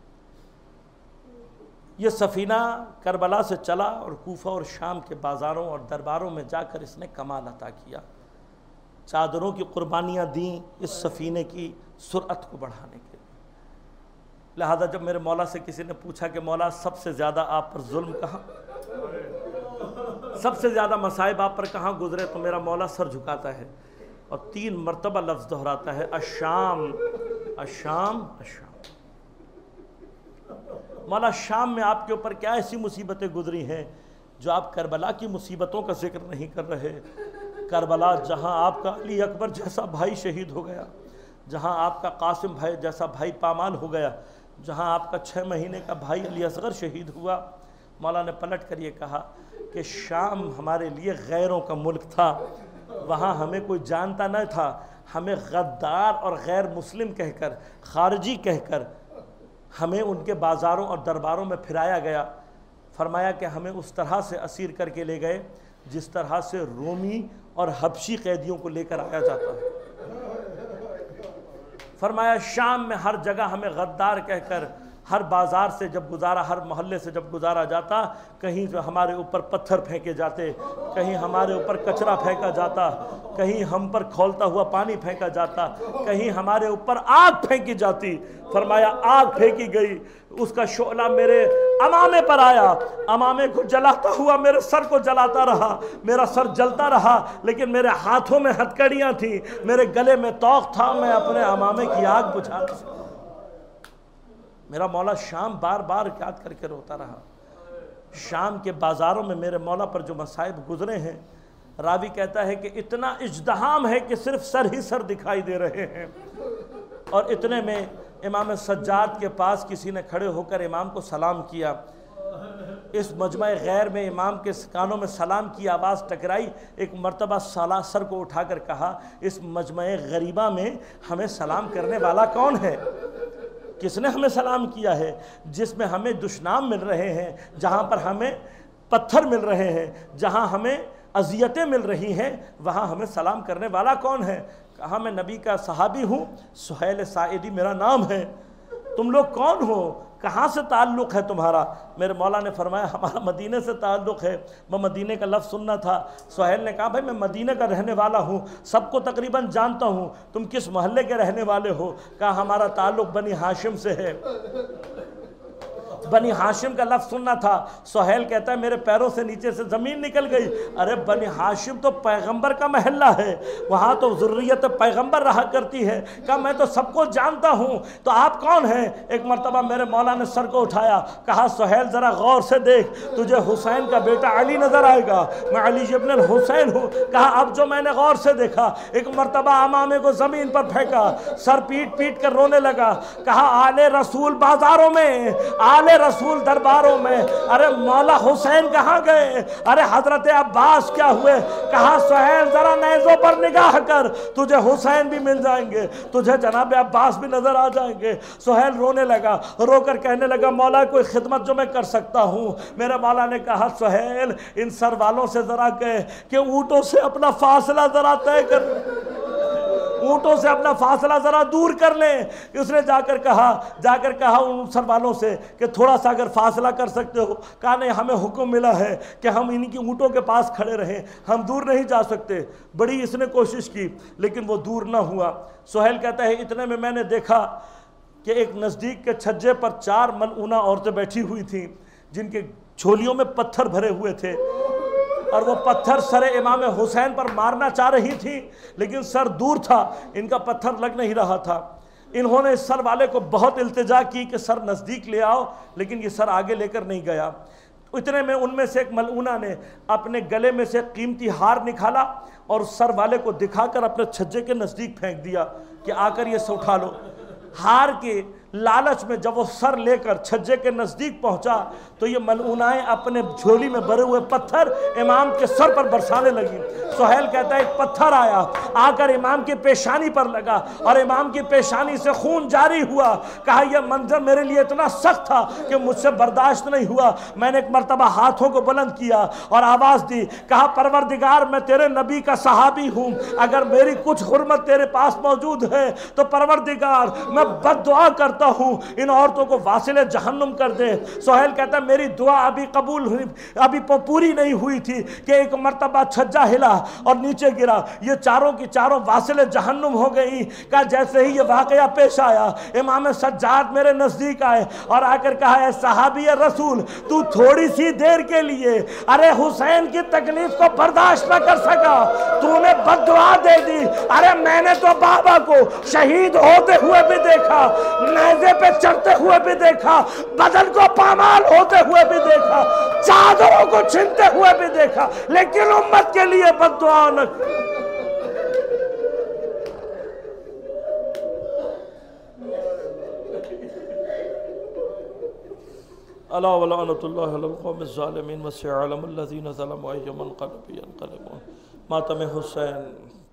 ये सफ़ीना करबला से चला और कूफा और शाम के बाज़ारों और दरबारों में जाकर इसने कमाल अता किया। चादरों की कुर्बानियाँ दी इस सफ़ीने की सुरअत को बढ़ाने के लिए। लिहाजा जब मेरे मौला से किसी ने पूछा कि मौला सबसे ज़्यादा आप पर जुल्म कहाँ, सबसे ज़्यादा मसाइब आप पर कहाँ गुजरे, तो मेरा मौला सर झुकाता है और तीन मरतबा लफ्ज़ दोहराता है, अशाम अशाम अशाम। मौला शाम में आपके ऊपर क्या ऐसी मुसीबतें गुजरी हैं जो आप करबला की मुसीबतों का जिक्र नहीं कर रहे। करबला जहां आपका अली अकबर जैसा भाई शहीद हो गया, जहां आपका कासिम भाई जैसा भाई पामाल हो गया, जहां आपका छः महीने का भाई अली असगर शहीद हुआ। मौला ने पलट कर ये कहा कि शाम हमारे लिए गैरों का मुल्क था, वहाँ हमें कोई जानता न था, हमें गद्दार और गैर मुस्लिम कहकर, खारजी कहकर हमें उनके बाज़ारों और दरबारों में फिराया गया। फरमाया कि हमें उस तरह से असीर करके ले गए जिस तरह से रोमी और हबशी कैदियों को लेकर आया जाता है। फरमाया शाम में हर जगह हमें गद्दार कहकर, हर बाज़ार से जब गुजारा, हर मोहल्ले से जब गुजारा जाता, कहीं जो हमारे ऊपर पत्थर फेंके जाते, कहीं हमारे ऊपर कचरा फेंका जाता, कहीं हम पर खौलता हुआ पानी फेंका जाता, कहीं हमारे ऊपर आग फेंकी जाती। फरमाया आग फेंकी गई, उसका शोला मेरे अमामे पर आया, अमामे को जलाता हुआ मेरे सर को जलाता रहा, मेरा सर जलता रहा, लेकिन मेरे हाथों में हथकड़ियाँ थी, मेरे गले में तौक था, मैं अपने अमामे की आग बुझा नहीं सका। मेरा मौला शाम बार बार याद करके रोता रहा। शाम के बाज़ारों में मेरे मौला पर जो मसाइब गुजरे हैं, रावी कहता है कि इतना इज्तिहाम है कि सिर्फ सर ही सर दिखाई दे रहे हैं। और इतने में इमाम सज्जाद के पास किसी ने खड़े होकर इमाम को सलाम किया। इस मजमा गैर में इमाम के कानों में सलाम की आवाज़ टकराई। एक मर्तबा साला सर को उठाकर कहा, इस मजमा गरीबा में हमें सलाम करने वाला कौन है? किसने हमें सलाम किया है? जिसमें हमें दुश्मन मिल रहे हैं, जहाँ पर हमें पत्थर मिल रहे हैं, जहाँ हमें अजियतें मिल रही हैं, वहाँ हमें सलाम करने वाला कौन है? कहा, मैं नबी का सहाबी हूँ, सुहैल साइदी मेरा नाम है। तुम लोग कौन हो? कहाँ से ताल्लुक़ है तुम्हारा? मेरे मौला ने फरमाया, हमारा मदीने से ताल्लुक़ है। मैं मदीने का लफ्ज़ सुनना था। सुहैल ने कहा, भाई मैं मदीने का रहने वाला हूँ, सबको तकरीबन जानता हूँ, तुम किस मोहल्ले के रहने वाले हो? कहा, हमारा ताल्लुक़ बनी हाशिम से है। बनी हाशिम का लफ्ज़ सुनना था। सुहैल कहता है, मेरे पैरों से नीचे से ज़मीन निकल गई। अरे बनी हाशिम तो पैगंबर का महल्ला है, वहाँ तो ज़ुर्रियत पैगंबर रहा करती है। कहा, मैं तो सबको जानता हूँ, तो आप कौन हैं? एक मरतबा मेरे मौला ने सर को उठाया, कहा, सुहैल ज़रा गौर से देख, तुझे हुसैन का बेटा अली नज़र आएगा, मैं अली इब्न हुसैन हूँ। कहा, अब जो मैंने गौर से देखा, एक मरतबा अमामे को ज़मीन पर फेंका, सर पीट पीट कर रोने लगा। कहा, आले रसूल बाज़ारों में, आले रसूल दरबारों में, अरे मौला हुसैन कहाँ गए? अरे हजरत अब्बास क्या हुए? कहा, सुहैल जरा नेज़ों पर निगाह कर, तुझे हुसैन भी मिल जाएंगे, तुझे जनाब अब्बास भी नजर आ जाएंगे। सुहैल रोने लगा, रोकर कहने लगा, मौला कोई खिदमत जो मैं कर सकता हूँ? मेरे मौला ने कहा, सुहैल इन सर वालों से जरा कह कि ऊँटों से अपना फासला जरा तय कर, ऊँटों से अपना फासला ज़रा दूर कर लें। उसने जाकर कहा जाकर कहा उन सर वालों से कि थोड़ा सा अगर फासला कर सकते हो। कहा, नहीं, हमें हुक्म मिला है कि हम इनकी ऊँटों के पास खड़े रहें, हम दूर नहीं जा सकते। बड़ी इसने कोशिश की, लेकिन वो दूर ना हुआ। सुहैल कहता है, इतने में मैंने देखा कि एक नज़दीक के छज्जे पर चार मलऊना औरतें बैठी हुई थीं, जिनके झोलियों में पत्थर भरे हुए थे, और वो पत्थर सर इमाम हुसैन पर मारना चाह रही थी, लेकिन सर दूर था, इनका पत्थर लग नहीं रहा था। इन्होंने इस सर वाले को बहुत इल्तिजा की कि सर नज़दीक ले आओ, लेकिन ये सर आगे लेकर नहीं गया। इतने में उनमें से एक मलऊना ने अपने गले में से कीमती हार निकाला और सर वाले को दिखाकर अपने छज्जे के नज़दीक फेंक दिया कि आकर ये से उठा लो। हार के लालच में जब वो सर लेकर छज्जे के नज़दीक पहुंचा, तो ये मलऊनाएं अपने झोली में भरे हुए पत्थर इमाम के सर पर बरसाने लगी। सुहैल कहता है, एक पत्थर आया, आकर इमाम की पेशानी पर लगा और इमाम की पेशानी से खून जारी हुआ। कहा, यह मंजर मेरे लिए इतना सख्त था कि मुझसे बर्दाश्त नहीं हुआ। मैंने एक मरतबा हाथों को बुलंद किया और आवाज़ दी, कहा, परवरदिगार मैं तेरे नबी का सहाबी हूँ, अगर मेरी कुछ हुर्मत तेरे पास मौजूद है तो परवरदिगार मैं बद्दुआ करता हूँ, इन औरतों को वासिले जहन्नुम कर दे। सुहैल कहता है, मेरी दुआ अभी कबूल हुई, अभी पूरी नहीं हुई थी कि एक मरतबा छज्जा हिला और नीचे गिरा। ये चारों की चारों वासिले जहन्नुम हो गई। कहा, जैसे ही ये वाकया पेश आया, इमाम सज्जाद मेरे नजदीक आए और आकर कहा, है सहाबी रसूल, तू थोड़ी सी देर के लिए अरे हुसैन की तकलीफ को बर्दाश्त न कर सका, तूने बद्दुआ दे दी। अरे मैंने तो बाबा को शहीद होते हुए भी देखा, नेज़े पे चढ़ते हुए भी देखा, बदन को पामाल होते हुए भी देखा, चादरों को छीनते हुए भी देखा, लेकिन उम्मत के लिए बद्दुआ न। अला वलानतुल्लाहि अलल कौमिज़ ज़ालिमीन व सयअलमुल लज़ीना ज़लमू अय्युमन क़लबि यनक़लिबून। मातम हुसैन।